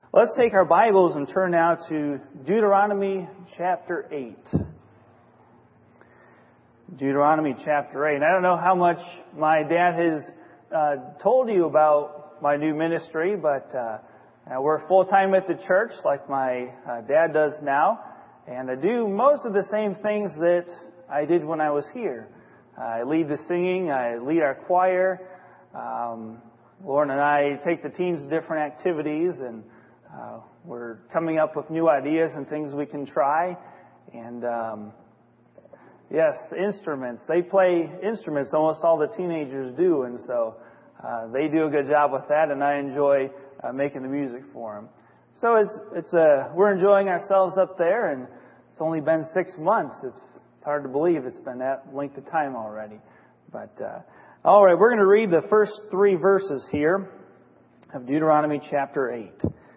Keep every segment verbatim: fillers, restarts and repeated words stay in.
Let's take our Bibles and turn now to Deuteronomy chapter eight. Deuteronomy chapter eight. And I don't know how much my dad has uh, told you about my new ministry, but uh, I work full-time at the church like my uh, dad does now. And I do most of the same things that I did when I was here. Uh, I lead the singing, I lead our choir. Um, Lauren and I take the teens to different activities, and Uh, we're coming up with new ideas and things we can try. And, um, yes, instruments. They play instruments, almost all the teenagers do. And so uh, they do a good job with that, and I enjoy uh, making the music for them. So it's, it's uh, we're enjoying ourselves up there, and it's only been six months. It's, it's hard to believe it's been that length of time already. But, uh, all right, we're going to read the first three verses here of Deuteronomy chapter eight.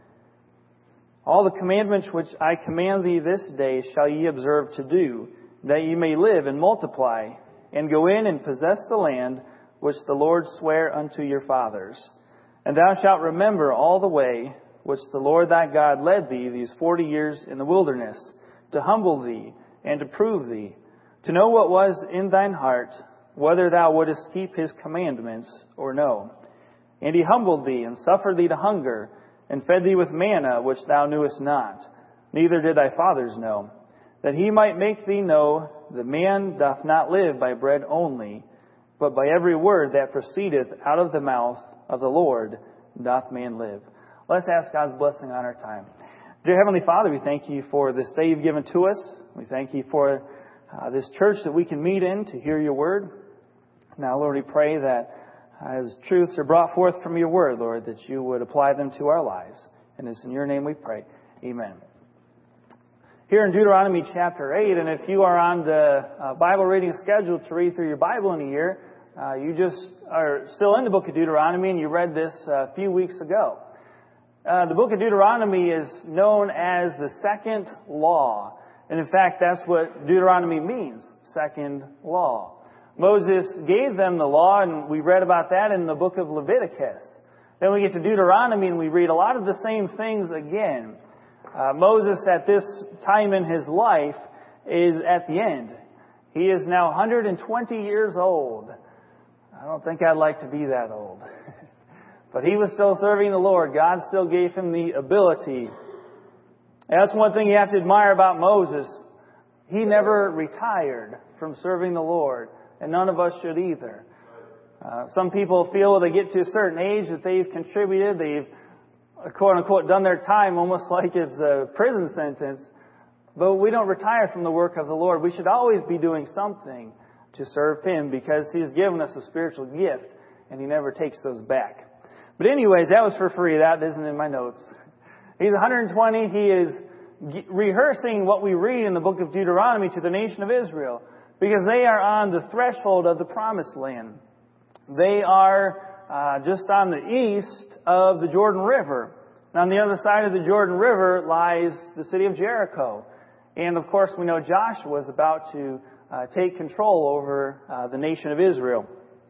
All the commandments which I command thee this day shall ye observe to do, that ye may live and multiply, and go in and possess the land which the Lord sware unto your fathers. And thou shalt remember all the way which the Lord thy God led thee these forty years in the wilderness, to humble thee and to prove thee, to know what was in thine heart, whether thou wouldest keep his commandments or no. And he humbled thee and suffered thee to hunger, and fed thee with manna which thou knewest not, neither did thy fathers know, that he might make thee know that man doth not live by bread only, but by every word that proceedeth out of the mouth of the Lord doth man live. Let's ask God's blessing on our time. Dear Heavenly Father, we thank you for this day you've given to us. We thank you for uh, this church that we can meet in to hear your word. Now, Lord, we pray that as truths are brought forth from your word, Lord, that you would apply them to our lives. And it's in your name we pray. Amen. Here in Deuteronomy chapter eight, and if you are on the uh, Bible reading schedule to read through your Bible in a year, uh, you just are still in the book of Deuteronomy, and you read this uh, a few weeks ago. Uh, the book of Deuteronomy is known as the second law. And in fact, that's what Deuteronomy means, second law. Moses gave them the law, and we read about that in the book of Leviticus. Then we get to Deuteronomy, and we read a lot of the same things again. Uh, Moses, at this time in his life, is at the end. He is now one hundred twenty years old. I don't think I'd like to be that old. But he was still serving the Lord. God still gave him the ability. And that's one thing you have to admire about Moses. He never retired from serving the Lord. And none of us should either. Uh, some people feel when they get to a certain age that they've contributed, they've, quote unquote, done their time almost like it's a prison sentence. But we don't retire from the work of the Lord. We should always be doing something to serve Him, because He's given us a spiritual gift and He never takes those back. But anyways, that was for free. That isn't in my notes. He's one hundred twenty. He is rehearsing what we read in the book of Deuteronomy to the nation of Israel, because they are on the threshold of the promised land. They are uh, just on the east of the Jordan River. And on the other side of the Jordan River lies the city of Jericho. And of course, we know Joshua is about to uh, take control over uh, the nation of Israel.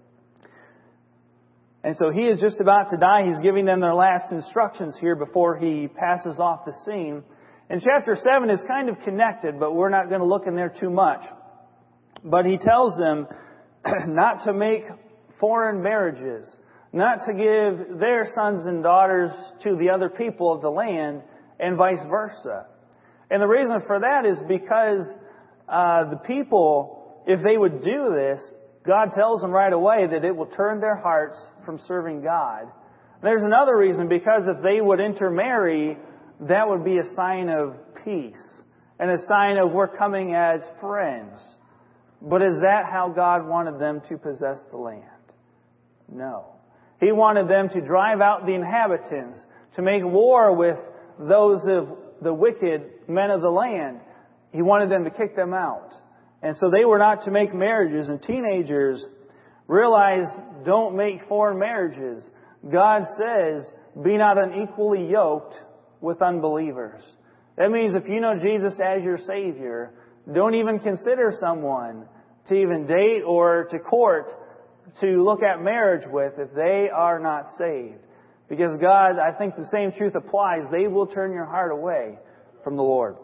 And so he is just about to die. He's giving them their last instructions here before he passes off the scene. And chapter seven is kind of connected, but we're not going to look in there too much. But he tells them not to make foreign marriages, not to give their sons and daughters to the other people of the land, and vice versa. And the reason for that is because uh, the people, if they would do this, God tells them right away that it will turn their hearts from serving God. There's another reason, because if they would intermarry, that would be a sign of peace and a sign of we're coming as friends. But is that how God wanted them to possess the land? No. He wanted them to drive out the inhabitants, to make war with those of the wicked men of the land. He wanted them to kick them out. And so they were not to make marriages. And teenagers, realize, don't make foreign marriages. God says, be not unequally yoked with unbelievers. That means if you know Jesus as your Savior, don't even consider someone to even date or to court to look at marriage with if they are not saved. Because God, I think the same truth applies. They will turn your heart away from the Lord.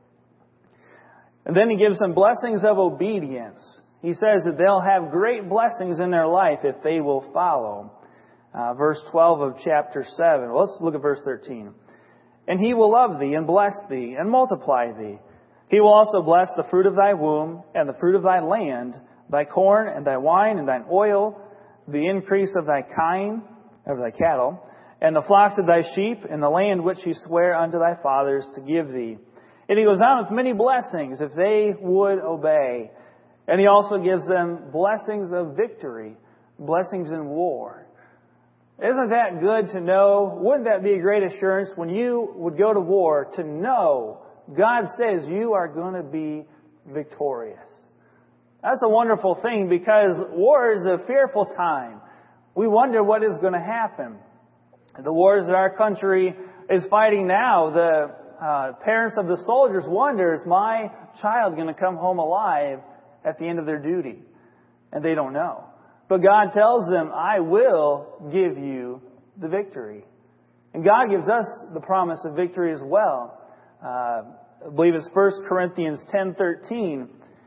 And then He gives them blessings of obedience. He says that they'll have great blessings in their life if they will follow. Uh, verse twelve of chapter seven. Well, let's look at verse thirteen. And He will love thee and bless thee and multiply thee. He will also bless the fruit of thy womb and the fruit of thy land, thy corn and thy wine and thine oil, the increase of thy kine, of thy cattle, and the flocks of thy sheep, and the land which He sware unto thy fathers to give thee. And He goes on with many blessings if they would obey. And He also gives them blessings of victory, blessings in war. Isn't that good to know? Wouldn't that be a great assurance when you would go to war to know God says you are going to be victorious? That's a wonderful thing because war is a fearful time. We wonder what is going to happen. The wars that our country is fighting now, the uh, parents of the soldiers wonder, is my child going to come home alive at the end of their duty? And they don't know. But God tells them, I will give you the victory. And God gives us the promise of victory as well. Uh, I believe it's First Corinthians ten thirteen.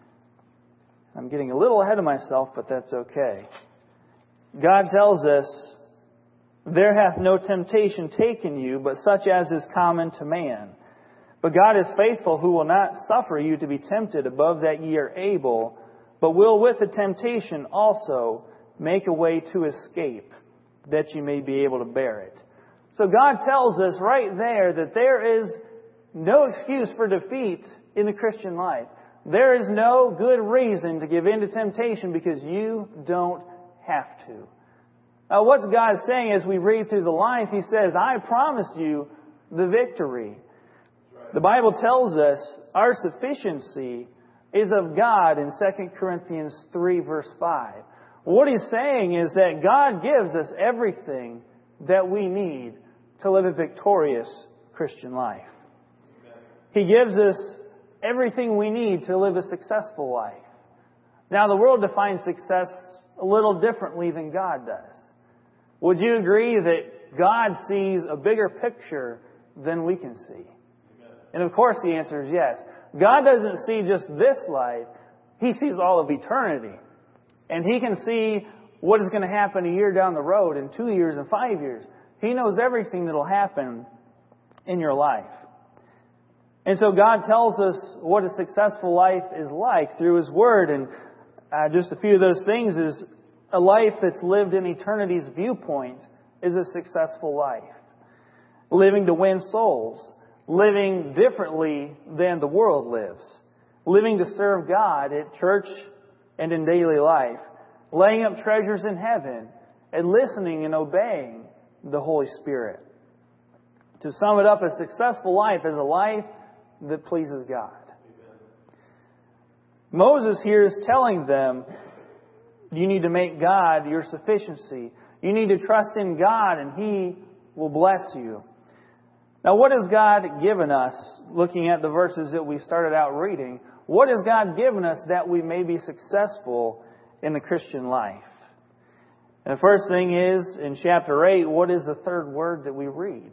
I'm getting a little ahead of myself, but that's okay. God tells us, there hath no temptation taken you, but such as is common to man. But God is faithful, who will not suffer you to be tempted above that ye are able, but will with the temptation also make a way to escape, that you may be able to bear it. So God tells us right there that there is no excuse for defeat in the Christian life. There is no good reason to give in to temptation because you don't have to. Now, what's God saying as we read through the lines? He says, I promised you the victory. The Bible tells us our sufficiency is of God in Second Corinthians three, verse five. What He's saying is that God gives us everything that we need to live a victorious Christian life. He gives us everything we need to live a successful life. Now, the world defines success a little differently than God does. Would you agree that God sees a bigger picture than we can see? And of course the answer is yes. God doesn't see just this life. He sees all of eternity. And He can see what is going to happen a year down the road, and two years, and five years. He knows everything that will happen in your life. And so God tells us what a successful life is like through His Word. And uh, just a few of those things is a life that's lived in eternity's viewpoint is a successful life. Living to win souls. Living differently than the world lives. Living to serve God at church and in daily life. Laying up treasures in heaven. And listening and obeying the Holy Spirit. To sum it up, a successful life is a life that pleases God. Amen. Moses here is telling them, you need to make God your sufficiency. You need to trust in God and He will bless you. Now, what has God given us, looking at the verses that we started out reading, what has God given us that we may be successful in the Christian life? And the first thing is, in chapter eight, what is the third word that we read?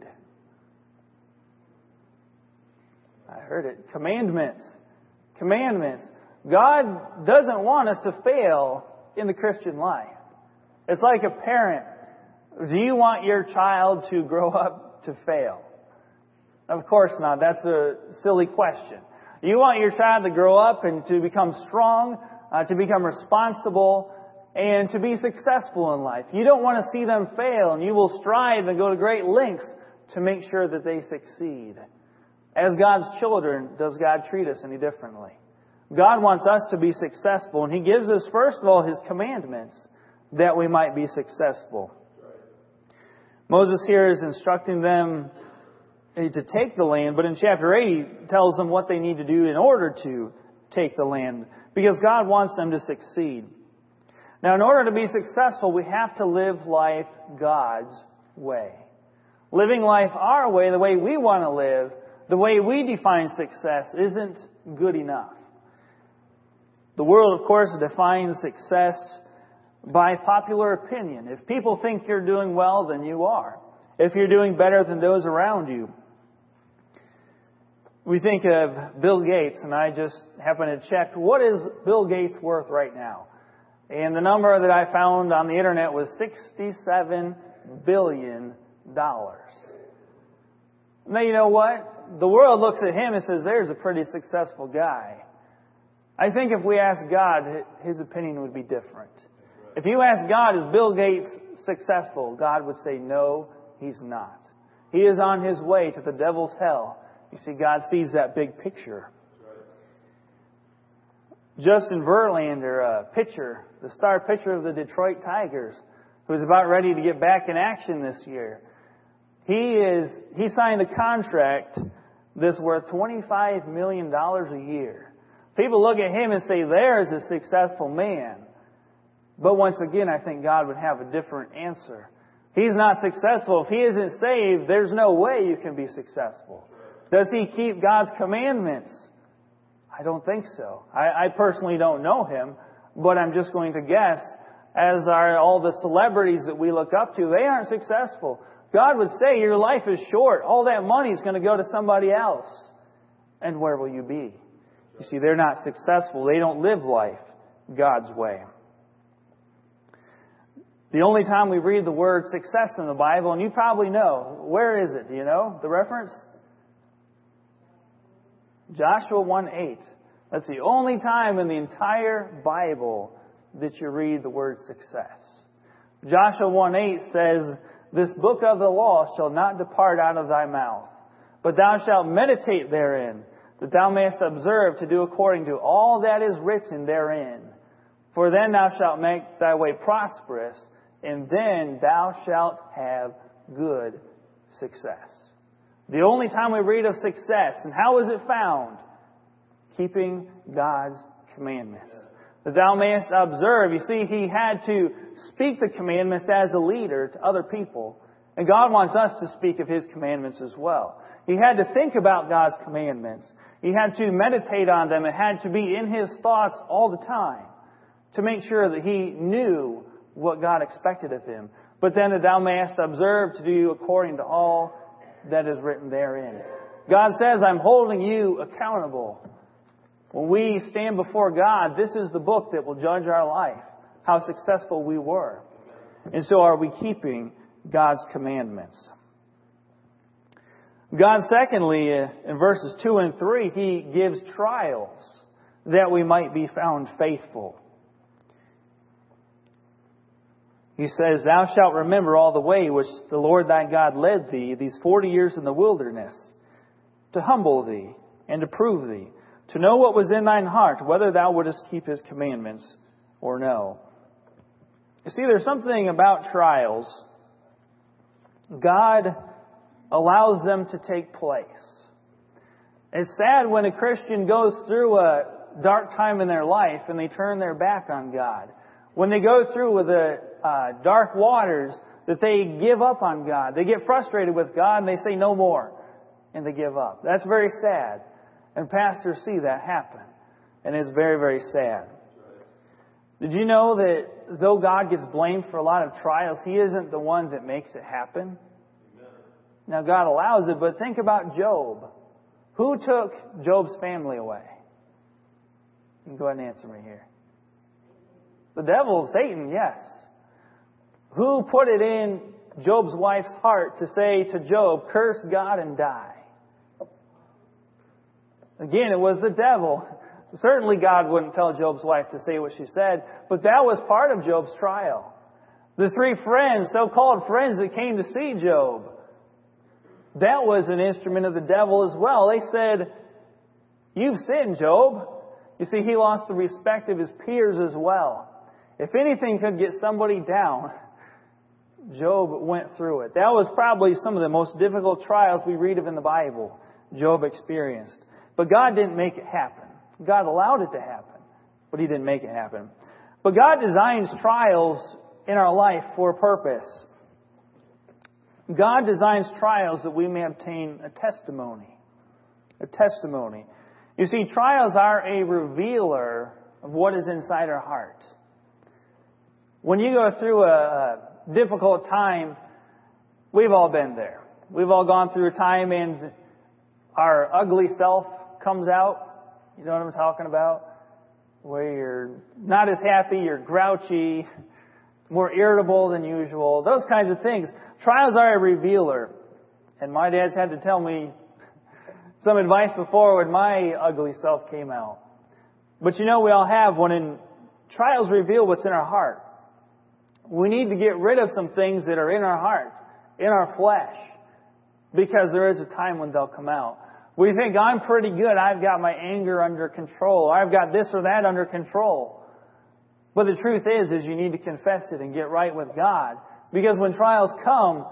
I heard it. Commandments. Commandments. God doesn't want us to fail in the Christian life. It's like a parent. Do you want your child to grow up to fail? Of course not. That's a silly question. You want your child to grow up and to become strong, uh, to become responsible, and to be successful in life. You don't want to see them fail, and you will strive and go to great lengths to make sure that they succeed. As God's children, does God treat us any differently? God wants us to be successful, and He gives us, first of all, His commandments that we might be successful. Moses here is instructing them to take the land, but in chapter eight, He tells them what they need to do in order to take the land, because God wants them to succeed. Now, in order to be successful, we have to live life God's way. Living life our way, the way we want to live, the way we define success, isn't good enough. The world, of course, defines success by popular opinion. If people think you're doing well, then you are. if you're doing better than those around you. We think of Bill Gates, and I just happened to check, what is Bill Gates worth right now? And the number that I found on the internet was sixty-seven billion dollars. Now, you know what? The world looks at him and says, there's a pretty successful guy. I think if we ask God, His opinion would be different. If you ask God, is Bill Gates successful? God would say, no, he's not. He is on his way to the devil's hell. You see, God sees that big picture. Justin Verlander, a pitcher, the star pitcher of the Detroit Tigers, who's about ready to get back in action this year. He is he signed a contract that's worth twenty-five million dollars a year. People look at him and say, there's a successful man. But once again, I think God would have a different answer. He's not successful. If he isn't saved, there's no way you can be successful. Does he keep God's commandments? I don't think so. I, I personally don't know him, but I'm just going to guess, as are all the celebrities that we look up to, they aren't successful. God would say, your life is short. All that money is going to go to somebody else. And where will you be? You see, they're not successful. They don't live life God's way. The only time we read the word success in the Bible, and you probably know, where is it? Do you know the reference? Joshua one eight. That's the only time in the entire Bible that you read the word success. Joshua one eight says, this book of the law shall not depart out of thy mouth, but thou shalt meditate therein, that thou mayest observe to do according to all that is written therein. For then thou shalt make thy way prosperous, and then thou shalt have good success. The only time we read of success, and how is it found? Keeping God's commandments. That thou mayest observe. You see, he had to speak the commandments as a leader to other people. And God wants us to speak of His commandments as well. He had to think about God's commandments. He had to meditate on them. It had to be in his thoughts all the time to make sure that he knew what God expected of him. But then that thou mayest observe to do according to all that is written therein. God says, I'm holding you accountable. When we stand before God, this is the book that will judge our life, how successful we were. And so are we keeping God's commandments? God, secondly, in verses two and three, He gives trials that we might be found faithful. He says, thou shalt remember all the way which the Lord thy God led thee these forty years in the wilderness, to humble thee and to prove thee, to know what was in thine heart, whether thou wouldest keep His commandments or no. You see, there's something about trials. God allows them to take place. It's sad when a Christian goes through a dark time in their life and they turn their back on God. When they go through the uh, dark waters, that they give up on God. They get frustrated with God and they say no more. And they give up. That's very sad. And pastors see that happen. And it's very, very sad. Did you know that though God gets blamed for a lot of trials, He isn't the one that makes it happen? Now, God allows it, but think about Job. Who took Job's family away? You can go ahead and answer me here. The devil, Satan, yes. Who put it in Job's wife's heart to say to Job, curse God and die? Again, it was the devil. Certainly God wouldn't tell Job's wife to say what she said, but that was part of Job's trial. The three friends, so-called friends that came to see Job, that was an instrument of the devil as well. They said, you've sinned, Job. You see, he lost the respect of his peers as well. If anything could get somebody down, Job went through it. That was probably some of the most difficult trials we read of in the Bible Job experienced. But God didn't make it happen. God allowed it to happen, but He didn't make it happen. But God designs trials in our life for a purpose. God designs trials that we may obtain a testimony. A testimony. You see, trials are a revealer of what is inside our heart. When you go through a difficult time, We've all been there. We've all gone through a time and our ugly self comes out. You know what I'm talking about? Where you're not as happy, you're grouchy, more irritable than usual. Those kinds of things. Trials are a revealer. And my dad's had to tell me some advice before when my ugly self came out. But you know, we all have when in trials reveal what's in our heart. We need to get rid of some things that are in our heart, in our flesh, because there is a time when they'll come out. We think, I'm pretty good, I've got my anger under control, or I've got this or that under control. But the truth is, is you need to confess it and get right with God. Because when trials come,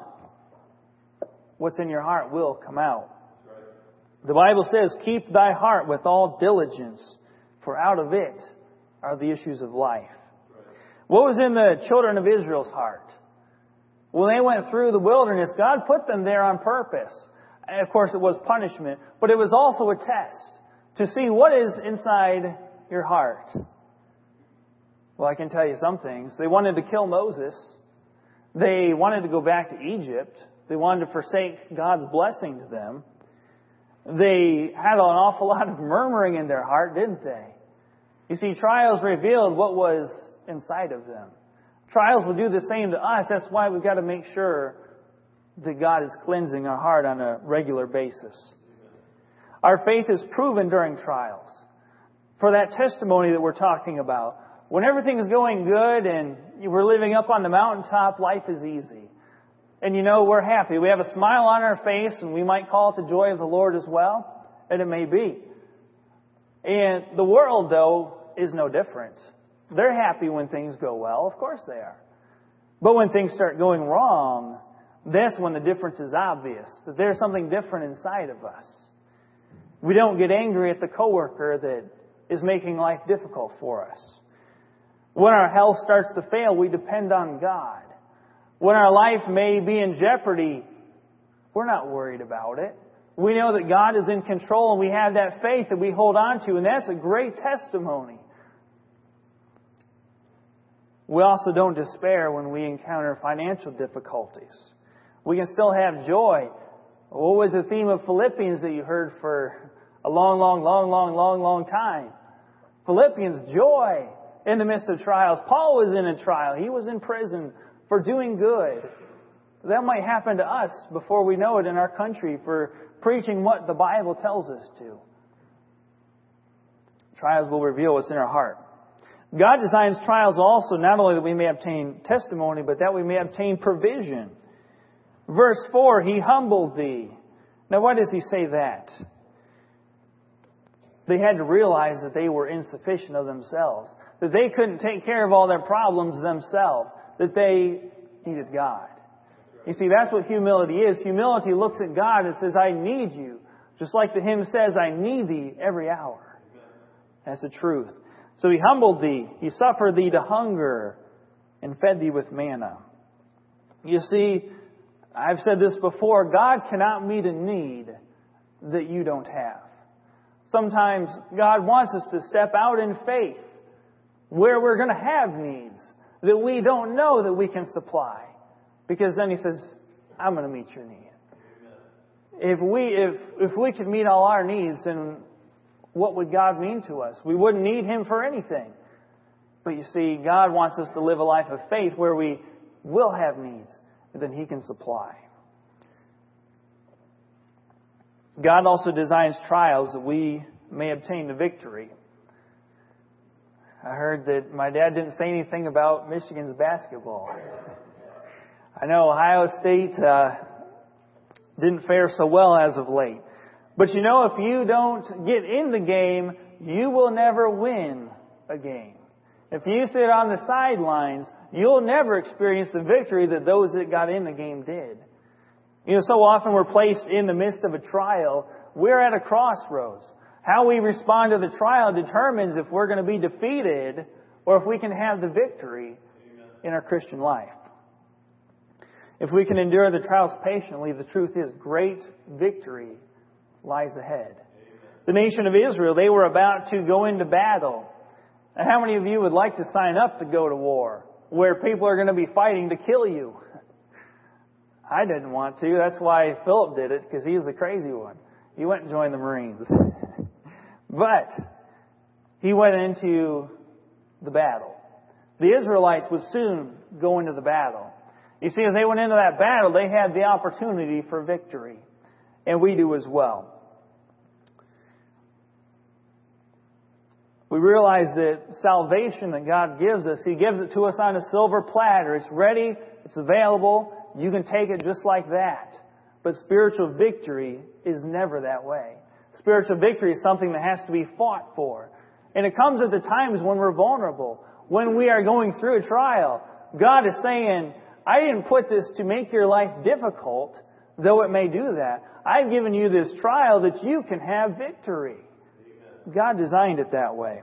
what's in your heart will come out. The Bible says, keep thy heart with all diligence, for out of it are the issues of life. What was in the children of Israel's heart? When they went through the wilderness, God put them there on purpose. And of course, it was punishment, but it was also a test to see what is inside your heart. Well, I can tell you some things. They wanted to kill Moses. They wanted to go back to Egypt. They wanted to forsake God's blessing to them. They had an awful lot of murmuring in their heart, didn't they? You see, trials revealed what was inside of them. Trials will do the same to us. That's why we've got to make sure that God is cleansing our heart on a regular basis. Our faith is proven during trials. For that testimony that we're talking about, when everything's going good and we're living up on the mountaintop, life is easy. And you know, we're happy. We have a smile on our face, and we might call it the joy of the Lord as well. And it may be. And the world, though, is no different. They're happy when things go well. Of course they are. But when things start going wrong, that's when the difference is obvious. That there's something different inside of us. We don't get angry at the coworker that is making life difficult for us. When our health starts to fail, we depend on God. When our life may be in jeopardy, we're not worried about it. We know that God is in control, and we have that faith that we hold on to, and that's a great testimony. We also don't despair when we encounter financial difficulties. We can still have joy. What was the theme of Philippians that you heard for a long, long, long, long, long, long time? Philippians, joy in the midst of trials. Paul was in a trial. He was in prison for doing good. That might happen to us before we know it in our country for preaching what the Bible tells us to. Trials will reveal what's in our heart. God designs trials also not only that we may obtain testimony, but that we may obtain provision. Verse four, He humbled thee. Now why does He say that? They had to realize that they were insufficient of themselves. That they couldn't take care of all their problems themselves. That they needed God. You see, that's what humility is. Humility looks at God and says, I need you. Just like the hymn says, I need thee every hour. That's the truth. So He humbled thee. He suffered thee to hunger and fed thee with manna. You see, I've said this before, God cannot meet a need that you don't have. Sometimes God wants us to step out in faith where we're going to have needs that we don't know that we can supply. Because then He says, I'm going to meet your need. If we, if, if we could meet all our needs, then what would God mean to us? We wouldn't need Him for anything. But you see, God wants us to live a life of faith where we will have needs, and then He can supply. God also designs trials that we may obtain the victory. I heard that my dad didn't say anything about Michigan's basketball. I know Ohio State uh, didn't fare so well as of late. But you know, if you don't get in the game, you will never win a game. If you sit on the sidelines, you'll never experience the victory that those that got in the game did. You know, so often we're placed in the midst of a trial. We're at a crossroads. How we respond to the trial determines if we're going to be defeated or if we can have the victory in our Christian life. If we can endure the trials patiently, the truth is great victory lies ahead. The nation of Israel, they were about to go into battle. And how many of you would like to sign up to go to war where people are going to be fighting to kill you? I didn't want to. That's why Philip did it, because he was the crazy one. He went and joined the Marines. But he went into the battle. The Israelites would soon go into the battle. You see, as they went into that battle, they had the opportunity for victory. And we do as well. We realize that salvation that God gives us, He gives it to us on a silver platter. It's ready. It's available. You can take it just like that. But spiritual victory is never that way. Spiritual victory is something that has to be fought for. And it comes at the times when we're vulnerable. When we are going through a trial. God is saying, I didn't put this to make your life difficult, though it may do that. I've given you this trial that you can have victory. God designed it that way.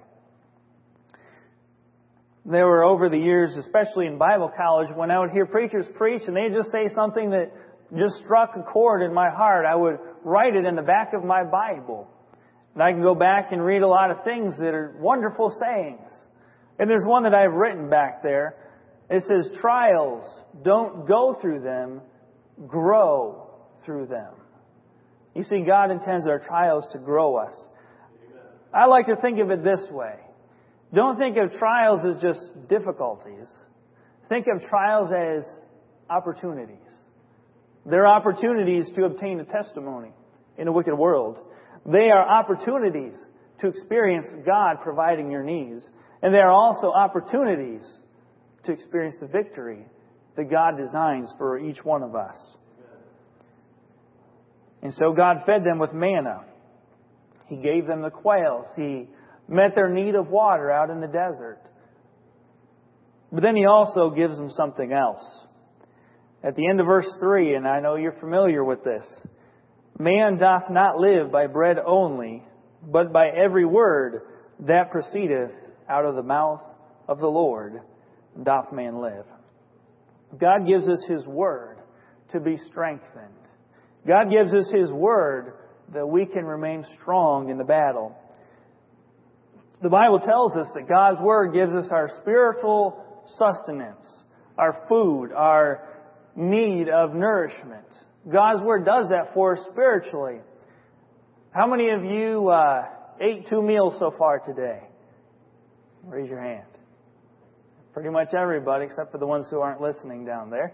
There were over the years, especially in Bible college, when I would hear preachers preach and they'd just say something that just struck a chord in my heart, I would write it in the back of my Bible. And I can go back and read a lot of things that are wonderful sayings. And there's one that I've written back there. It says, trials, don't go through them, grow through them. You see, God intends our trials to grow us. I like to think of it this way. Don't think of trials as just difficulties. Think of trials as opportunities. They're opportunities to obtain a testimony in a wicked world. They are opportunities to experience God providing your needs. And they are also opportunities to experience the victory that God designs for each one of us. And so God fed them with manna. He gave them the quails. He met their need of water out in the desert. But then He also gives them something else. At the end of verse three, and I know you're familiar with this, man doth not live by bread only, but by every word that proceedeth out of the mouth of the Lord doth man live. God gives us His Word to be strengthened. God gives us His Word that we can remain strong in the battle. The Bible tells us that God's Word gives us our spiritual sustenance, our food, our need of nourishment. God's Word does that for us spiritually. How many of you uh, ate two meals so far today? Raise your hand. Pretty much everybody, except for the ones who aren't listening down there.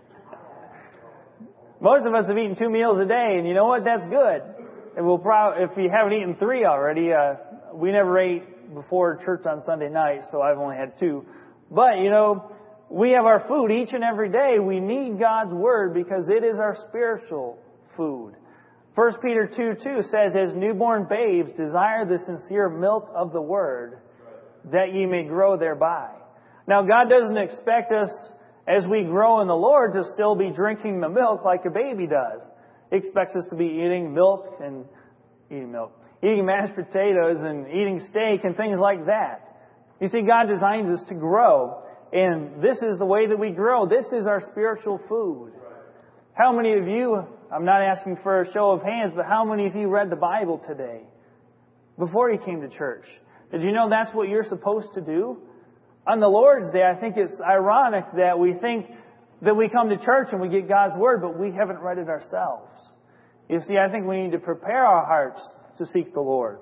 Most of us have eaten two meals a day, and you know what? That's good. And we'll probably, if you haven't eaten three already, uh, we never ate before church on Sunday night, so I've only had two. But, you know, we have our food each and every day. We need God's Word because it is our spiritual food. First Peter two two says, as newborn babes, desire the sincere milk of the Word, that ye may grow thereby. Now, God doesn't expect us, as we grow in the Lord, to still be drinking the milk like a baby does. He expects us to be eating milk and eating milk, eating mashed potatoes and eating steak and things like that. You see, God designs us to grow, and this is the way that we grow. This is our spiritual food. How many of you, I'm not asking for a show of hands, but how many of you read the Bible today before you came to church? Did you know that's what you're supposed to do? On the Lord's Day, I think it's ironic that we think that we come to church and we get God's Word, but we haven't read it ourselves. You see, I think we need to prepare our hearts to seek the Lord.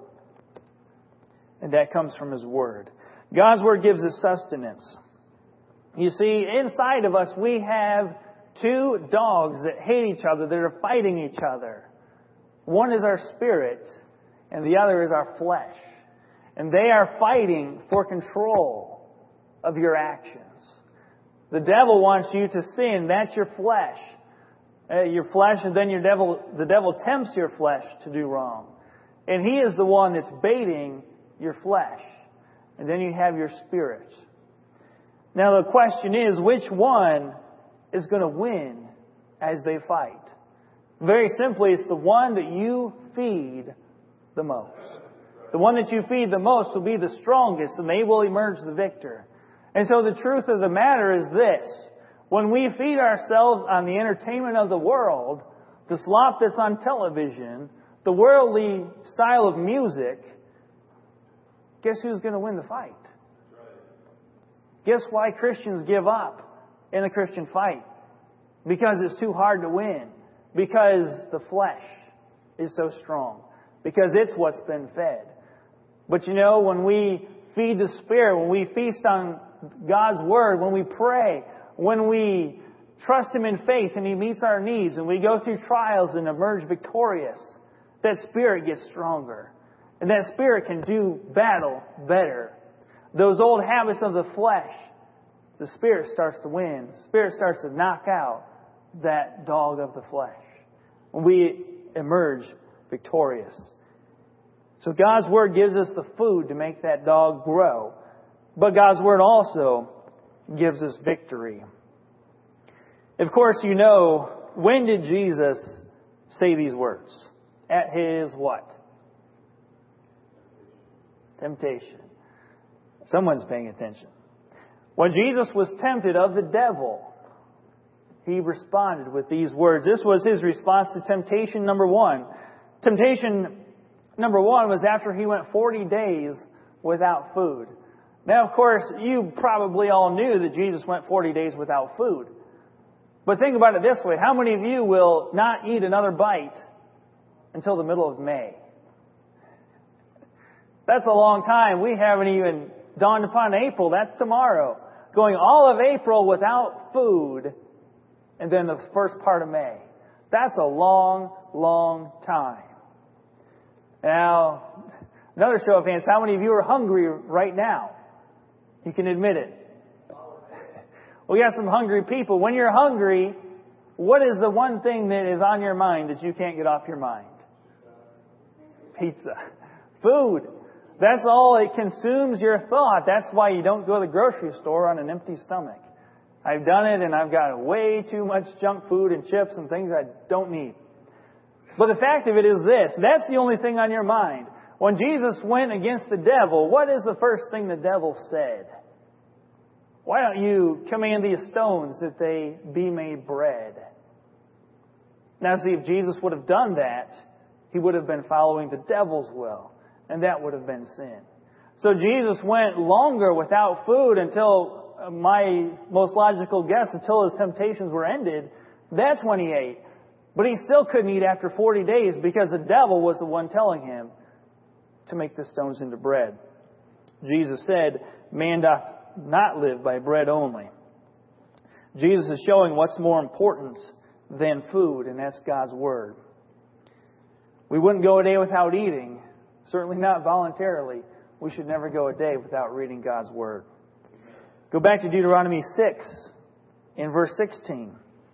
And that comes from His Word. God's Word gives us sustenance. You see, inside of us we have two dogs that hate each other, that are fighting each other. One is our spirit, and the other is our flesh. And they are fighting for control of your actions. The devil wants you to sin. That's your flesh. Uh, your flesh, and then your devil, the devil tempts your flesh to do wrong. And he is the one that's baiting your flesh. And then you have your spirit. Now the question is, which one is going to win as they fight? Very simply, it's the one that you feed the most. The one that you feed the most will be the strongest, and they will emerge the victor. And so the truth of the matter is this. When we feed ourselves on the entertainment of the world, the slop that's on television, the worldly style of music, guess who's going to win the fight? Guess why Christians give up in the Christian fight? because it's too hard to win, because the flesh is so strong, because it's what's been fed. But you know, when we feed the Spirit, when we feast on God's Word, when we pray, when we trust Him in faith and He meets our needs, and we go through trials and emerge victorious, that Spirit gets stronger. And that Spirit can do battle better. Those old habits of the flesh, the Spirit starts to win. The Spirit starts to knock out that dog of the flesh. When we emerge victorious. So God's Word gives us the food to make that dog grow. But God's Word also gives us victory. Of course, you know, when did Jesus say these words? At His what? Temptation. Someone's paying attention. When Jesus was tempted of the devil, He responded with these words. This was His response to temptation number one. Temptation number one was after He went forty days without food. Now, of course, you probably all knew that Jesus went forty days without food. But think about it this way. How many of you will not eat another bite until the middle of May? That's a long time. We haven't even dawned upon April. That's tomorrow. Going all of April without food, and then the first part of May. That's a long, long time. Now, another show of hands. How many of you are hungry right now? You can admit it. We got some hungry people. When you're hungry, what is the one thing that is on your mind that you can't get off your mind? Pizza. Food. That's all. It consumes your thought. That's why you don't go to the grocery store on an empty stomach. I've done it, and I've got way too much junk food and chips and things I don't need. But the fact of it is this. That's the only thing on your mind. When Jesus went against the devil, what is the first thing the devil said? Why don't you command these stones that they be made bread? Now see, if Jesus would have done that, He would have been following the devil's will. And that would have been sin. So Jesus went longer without food until, my most logical guess, until His temptations were ended. That's when He ate. But He still couldn't eat after forty days because the devil was the one telling Him to make the stones into bread. Jesus said, man doth not live by bread only. Jesus is showing what's more important than food, and that's God's Word. We wouldn't go a day without eating. Certainly not voluntarily. We should never go a day without reading God's Word. Go back to Deuteronomy six in verse sixteen.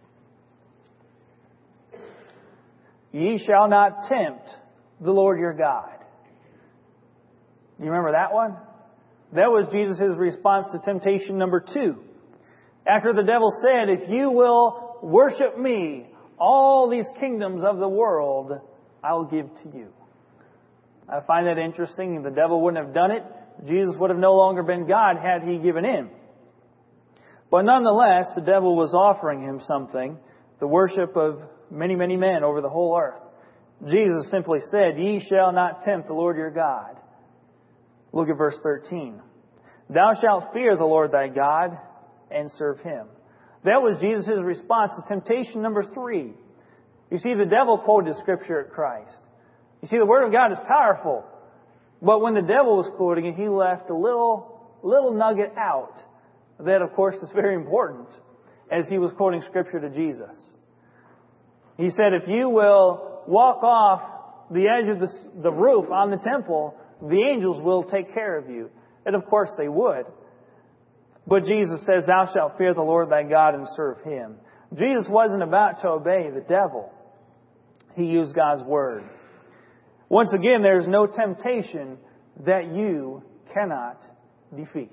Ye shall not tempt the Lord your God. You remember that one? That was Jesus' response to temptation number two. After the devil said, if you will worship me, all these kingdoms of the world I'll give to you. I find that interesting. The devil wouldn't have done it. Jesus would have no longer been God had He given in. But nonetheless, the devil was offering Him something, the worship of many, many men over the whole earth. Jesus simply said, ye shall not tempt the Lord your God. Look at verse thirteen. Thou shalt fear the Lord thy God and serve Him. That was Jesus' response to temptation number three. You see, the devil quoted Scripture at Christ. You see, the Word of God is powerful. But when the devil was quoting it, he left a little, little nugget out. That, of course, is very important as he was quoting Scripture to Jesus. He said, if you will walk off the edge of the, the roof on the temple, the angels will take care of you. And of course they would. But Jesus says, thou shalt fear the Lord thy God and serve Him. Jesus wasn't about to obey the devil. He used God's Word. Once again, there is no temptation that you cannot defeat.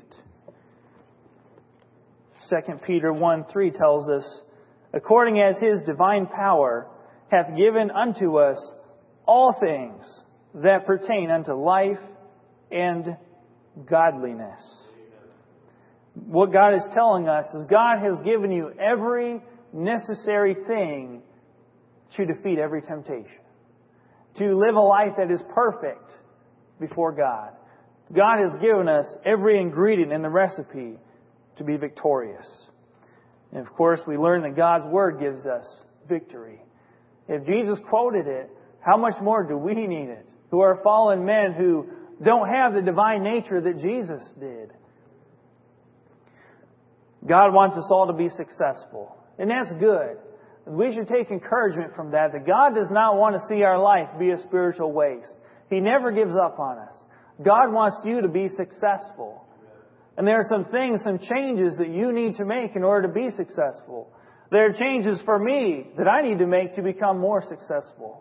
Second Peter one three tells us, according as His divine power hath given unto us all things that pertain unto life and godliness. What God is telling us is God has given you every necessary thing to defeat every temptation. To live a life that is perfect before God. God has given us every ingredient in the recipe to be victorious. And of course, we learn that God's Word gives us victory. If Jesus quoted it, how much more do we need it? Who are fallen men who don't have the divine nature that Jesus did. God wants us all to be successful. And that's good. We should take encouragement from that, that God does not want to see our life be a spiritual waste. He never gives up on us. God wants you to be successful. And there are some things, some changes that you need to make in order to be successful. There are changes for me that I need to make to become more successful.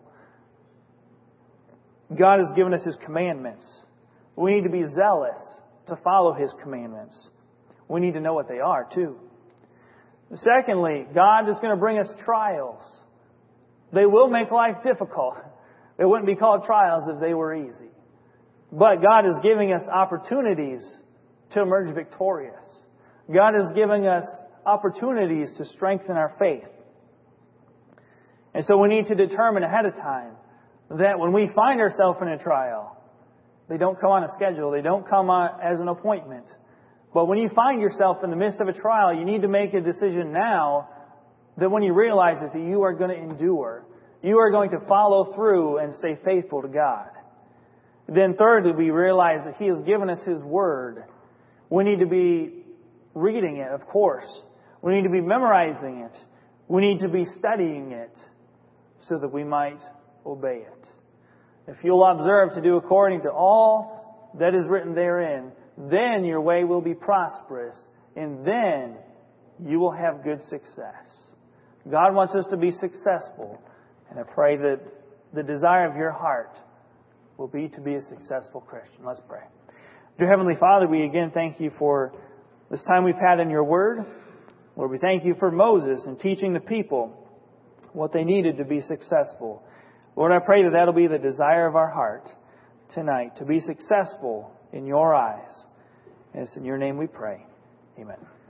God has given us His commandments. We need to be zealous to follow His commandments. We need to know what they are, too. Secondly, God is going to bring us trials. They will make life difficult. They wouldn't be called trials if they were easy. But God is giving us opportunities to emerge victorious. God is giving us opportunities to strengthen our faith. And so we need to determine ahead of time that when we find ourselves in a trial, they don't come on a schedule, they don't come on as an appointment. But when you find yourself in the midst of a trial, you need to make a decision now that when you realize it, that you are going to endure. You are going to follow through and stay faithful to God. Then thirdly, we realize that He has given us His Word. We need to be reading it, of course. We need to be memorizing it. We need to be studying it so that we might obey it. If you'll observe to do according to all that is written therein, then your way will be prosperous, and then you will have good success. God wants us to be successful, and I pray that the desire of your heart will be to be a successful Christian. Let's pray. Dear Heavenly Father, we again thank You for this time we've had in Your Word. Lord, we thank You for Moses and teaching the people what they needed to be successful. Lord, I pray that that'll be the desire of our heart tonight, to be successful in Your eyes. And it's in Your name we pray. Amen.